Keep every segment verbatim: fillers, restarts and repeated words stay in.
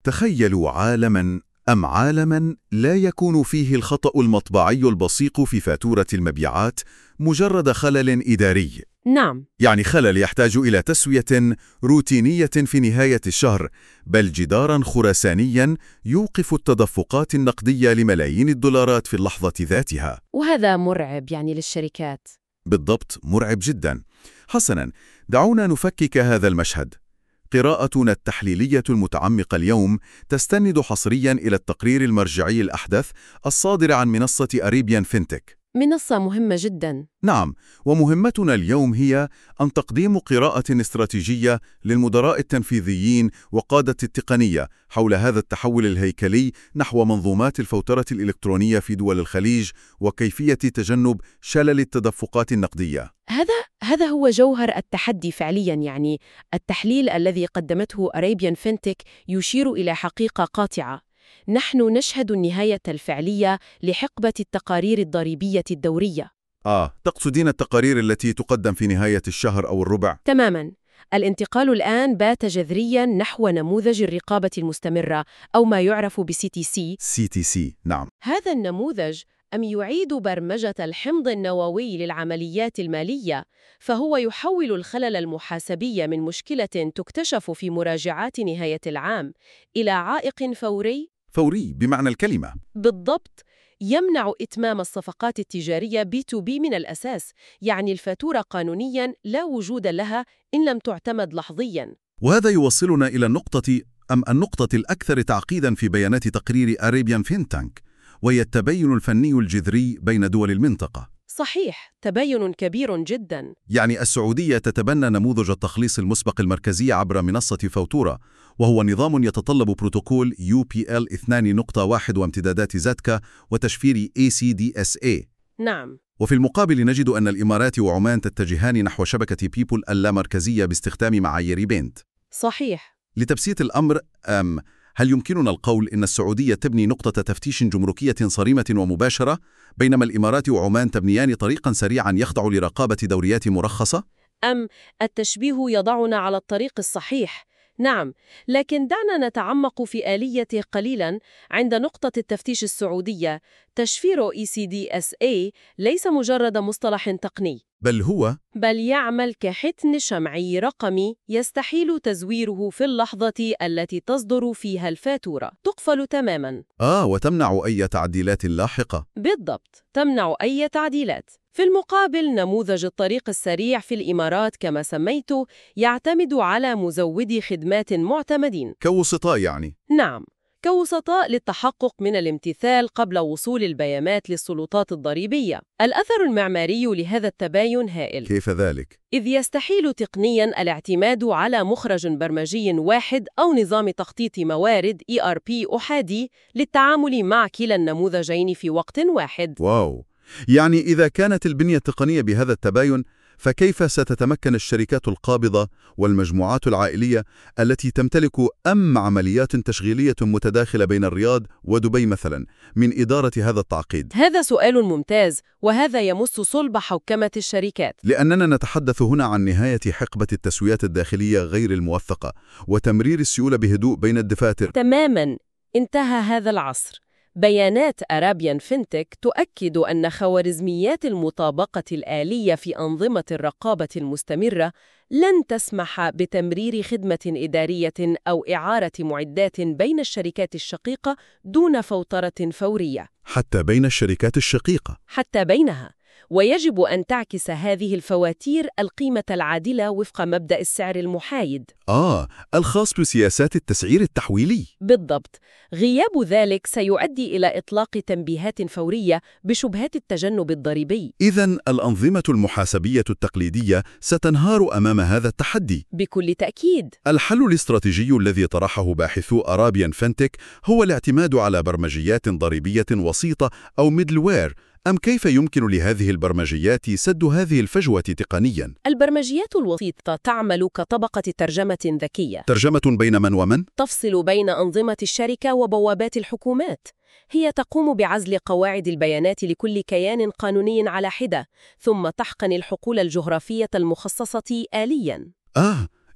تخيلوا عالماً أم عالماً لا يكون فيه الخطأ المطبعي البسيط في فاتورة المبيعات مجرد خلل إداري. نعم. يعني خلل يحتاج إلى تسوية روتينية في نهاية الشهر، بل جداراً خرسانياً يوقف التدفقات النقدية لملايين الدولارات في اللحظة ذاتها. وهذا مرعب يعني للشركات. بالضبط، مرعب جداً. حسناً، دعونا نفكك هذا المشهد. قراءتنا التحليلية المتعمقة اليوم تستند حصرياً إلى التقرير المرجعي الأحدث الصادر عن منصة أريبيان فينتك. منصة مهمة جداً. نعم، ومهمتنا اليوم هي أن تقديم قراءة استراتيجية للمدراء التنفيذيين وقادة التقنية حول هذا التحول الهيكلي نحو منظومات الفوترة الإلكترونية في دول الخليج وكيفية تجنب شلل التدفقات النقدية. هذا هذا هو جوهر التحدي فعلياً. يعني التحليل الذي قدمته أريبيان فينتك يشير إلى حقيقة قاطعة. نحن نشهد النهاية الفعلية لحقبة التقارير الضريبية الدورية. آه، تقصدين التقارير التي تقدم في نهاية الشهر أو الربع؟ تماماً. الانتقال الآن بات جذرياً نحو نموذج الرقابة المستمرة أو ما يعرف ب سي تي سي. سي تي سي، نعم. هذا النموذج أم يعيد برمجة الحمض النووي للعمليات المالية، فهو يحول الخلل المحاسبي من مشكلة تكتشف في مراجعات نهاية العام إلى عائق فوري. فوري بمعنى الكلمة. بالضبط. يمنع إتمام الصفقات التجارية بي تو بي من الأساس، يعني الفاتورة قانونياً لا وجود لها إن لم تعتمد لحظياً. وهذا يوصلنا إلى النقطة أم النقطة الأكثر تعقيداً في بيانات تقرير أريبيان فينتك، وهي التباين الفني الجذري بين دول المنطقة. صحيح، تباين كبير جداً. يعني السعودية تتبنى نموذج التخليص المسبق المركزي عبر منصة فوتورة، وهو نظام يتطلب بروتوكول يو بي إل اثنين نقطة واحد وامتدادات زاتكا وتشفير إيه سي دي إس إيه. نعم. وفي المقابل نجد أن الإمارات وعمان تتجهان نحو شبكة بيبول اللامركزية باستخدام معايير بينت. صحيح. لتبسيط الأمر، أم هل يمكننا القول إن السعودية تبني نقطة تفتيش جمركية صارمة ومباشرة، بينما الإمارات وعمان تبنيان طريقاً سريعاً يخضع لرقابة دوريات مرخصة؟ أم التشبيه يضعنا على الطريق الصحيح؟ نعم، لكن دعنا نتعمق في آليته قليلاً. عند نقطة التفتيش السعودية، تشفير إيه سي دي إس إيه ليس مجرد مصطلح تقني، بل هو بل يعمل كحتن شمعي رقمي يستحيل تزويره في اللحظة التي تصدر فيها الفاتورة. تقفل تماماً. آه وتمنع أي تعديلات لاحقة. بالضبط، تمنع أي تعديلات. في المقابل، نموذج الطريق السريع في الإمارات كما سميته يعتمد على مزودي خدمات معتمدين. كوسطاء يعني؟ نعم، كوسطاء للتحقق من الامتثال قبل وصول البيانات للسلطات الضريبية. الأثر المعماري لهذا التباين هائل. كيف ذلك؟ إذ يستحيل تقنياً الاعتماد على مخرج برمجي واحد أو نظام تخطيط موارد إي آر بي أحادي للتعامل مع كلا النموذجين في وقت واحد. واو، يعني إذا كانت البنية التقنية بهذا التباين، فكيف ستتمكن الشركات القابضة والمجموعات العائلية التي تمتلك أم عمليات تشغيلية متداخلة بين الرياض ودبي مثلا من إدارة هذا التعقيد؟ هذا سؤال ممتاز، وهذا يمس صلب حوكمة الشركات. لأننا نتحدث هنا عن نهاية حقبة التسويات الداخلية غير الموثقة وتمرير السيولة بهدوء بين الدفاتر. تماماً، انتهى هذا العصر. بيانات أريبيان فينتك تؤكد أن خوارزميات المطابقة الآلية في أنظمة الرقابة المستمرة لن تسمح بتمرير خدمة إدارية أو إعارة معدات بين الشركات الشقيقة دون فوترة فورية. حتى بين الشركات الشقيقة؟ حتى بينها. ويجب أن تعكس هذه الفواتير القيمة العادلة وفق مبدأ السعر المحايد. آه، الخاص بسياسات التسعير التحويلي. بالضبط. غياب ذلك سيؤدي إلى إطلاق تنبيهات فورية بشبهات التجنب الضريبي. إذن الأنظمة المحاسبية التقليدية ستنهار أمام هذا التحدي. بكل تأكيد. الحل الاستراتيجي الذي طرحه باحثو أريبيان فينتك هو الاعتماد على برمجيات ضريبية وسيطة أو ميدلوير. أم كيف يمكن لهذه البرمجيات سد هذه الفجوة تقنياً؟ البرمجيات الوسيطة تعمل كطبقة ترجمة ذكية. ترجمة بين من ومن؟ تفصل بين أنظمة الشركة وبوابات الحكومات. هي تقوم بعزل قواعد البيانات لكل كيان قانوني على حدة، ثم تحقن الحقول الجغرافية المخصصة آلياً. آه،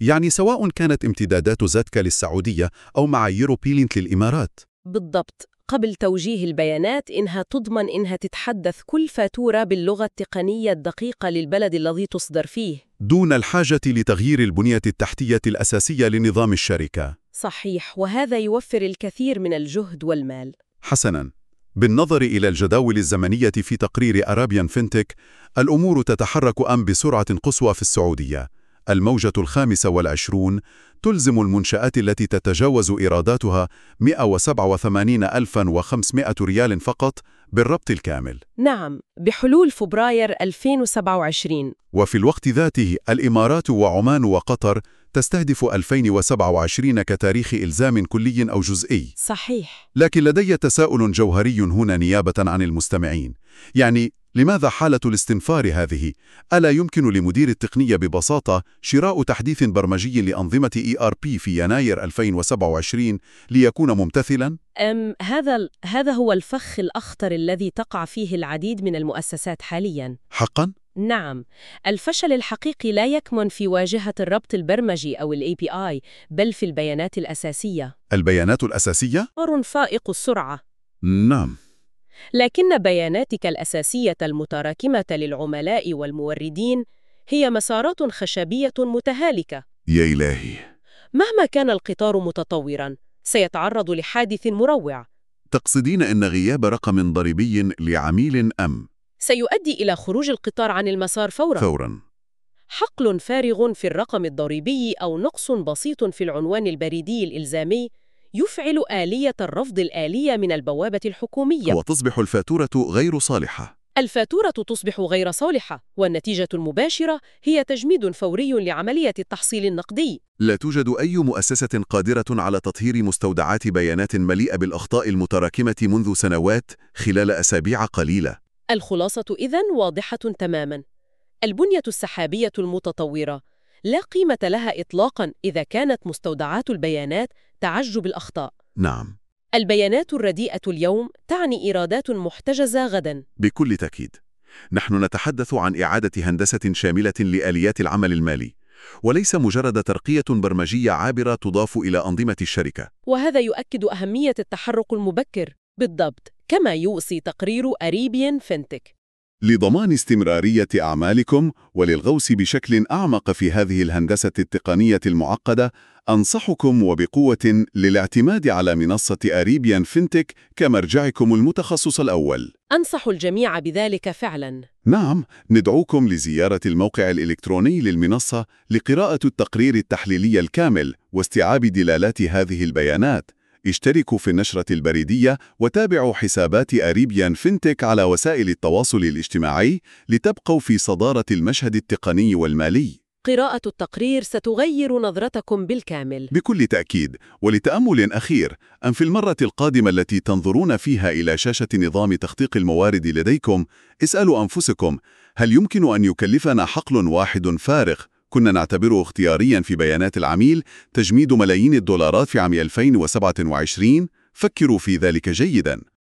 يعني سواء كانت امتدادات زاتكا للسعودية أو معايير بيلينت للإمارات. بالضبط. قبل توجيه البيانات إنها تضمن إنها تتحدث كل فاتورة باللغة التقنية الدقيقة للبلد الذي تصدر فيه، دون الحاجة لتغيير البنية التحتية الأساسية لنظام الشركة. صحيح، وهذا يوفر الكثير من الجهد والمال. حسناً، بالنظر إلى الجداول الزمنية في تقرير أرابيان فينتك، الأمور تتحرك أم بسرعة قصوى في السعودية. الموجة الخامسة والعشرون تلزم المنشآت التي تتجاوز إيراداتها مئة وسبعة وثمانين ألفاً وخمسمائة ريال فقط بالربط الكامل. نعم، بحلول فبراير ألفين وسبعة وعشرين. وفي الوقت ذاته الإمارات وعمان وقطر تستهدف ألفين وسبعة وعشرين كتاريخ إلزام كلي أو جزئي. صحيح. لكن لدي تساؤل جوهري هنا نيابة عن المستمعين، يعني لماذا حالة الاستنفار هذه؟ ألا يمكن لمدير التقنية ببساطة شراء تحديث برمجي لأنظمة إي آر بي في يناير ألفين وسبعة وعشرين ليكون ممتثلاً؟ أم هذا هذا هو الفخ الأخطر الذي تقع فيه العديد من المؤسسات حالياً. حقاً؟ نعم، الفشل الحقيقي لا يكمن في واجهة الربط البرمجي أو ال إيه بي آي، بل في البيانات الأساسية. البيانات الأساسية؟ أمر فائق السرعة. نعم. لكن بياناتك الأساسية المتراكمة للعملاء والموردين هي مسارات خشبية متهالكة. يا إلهي. مهما كان القطار متطوراً، سيتعرض لحادث مروع. تقصدين أن غياب رقم ضريبي لعميل أم سيؤدي إلى خروج القطار عن المسار فوراً. فوراً. حقل فارغ في الرقم الضريبي أو نقص بسيط في العنوان البريدي الإلزامي يفعل آلية الرفض الآلية من البوابة الحكومية. وتصبح الفاتورة غير صالحة. الفاتورة تصبح غير صالحة، والنتيجة المباشرة هي تجميد فوري لعملية التحصيل النقدي. لا توجد أي مؤسسة قادرة على تطهير مستودعات بيانات مليئة بالأخطاء المتراكمة منذ سنوات خلال أسابيع قليلة. الخلاصة إذن واضحة تماماً. البنية السحابية المتطورة لا قيمة لها إطلاقاً إذا كانت مستودعات البيانات تعج بالأخطاء. نعم. البيانات الرديئة اليوم تعني إيرادات محتجزة غداً. بكل تأكيد. نحن نتحدث عن إعادة هندسة شاملة لآليات العمل المالي، وليس مجرد ترقية برمجية عابرة تضاف إلى أنظمة الشركة. وهذا يؤكد أهمية التحرك المبكر. بالضبط، كما يوصي تقرير أرابيان فينتك. لضمان استمرارية أعمالكم وللغوص بشكل أعمق في هذه الهندسة التقنية المعقدة، أنصحكم وبقوة للاعتماد على منصة أرابيان فينتك كمرجعكم المتخصص الأول. أنصح الجميع بذلك فعلاً. نعم، ندعوكم لزيارة الموقع الإلكتروني للمنصة لقراءة التقرير التحليلي الكامل واستيعاب دلالات هذه البيانات. اشتركوا في النشرة البريدية وتابعوا حسابات أرابيان فينتك على وسائل التواصل الاجتماعي لتبقوا في صدارة المشهد التقني والمالي. قراءة التقرير ستغير نظرتكم بالكامل. بكل تأكيد. ولتأمل أخير، أن في المرة القادمة التي تنظرون فيها إلى شاشة نظام تخطيط الموارد لديكم، اسألوا أنفسكم: هل يمكن أن يكلفنا حقل واحد فارغ كنا نعتبره اختيارياً في بيانات العميل تجميد ملايين الدولارات في عام ألفين وسبعة وعشرين؟ فكروا في ذلك جيداً.